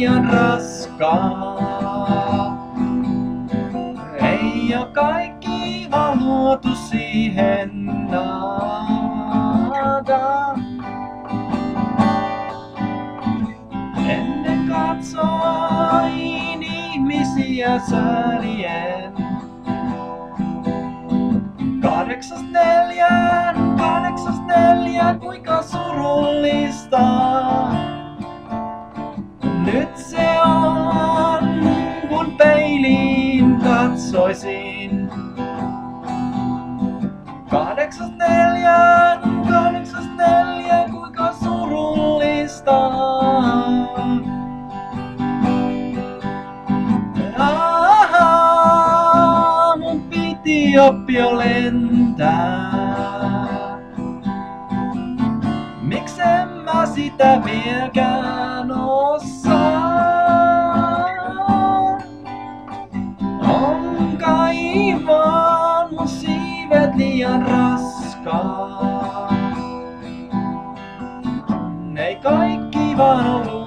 liian raskaa. Ei oo kaikki vaan luotu siihen nada. Ennen katsoin ihmisiä säälien. 8.4, kuinka surullista. Nyt se on, kun peiliin katsoisin. 8.4, kuinka surullista. Mun piti oppia lentää. Miks en mä sitä vieläkään osaa? On kai vaan mun siivet liian raskaa. Ei kaikki vaan oo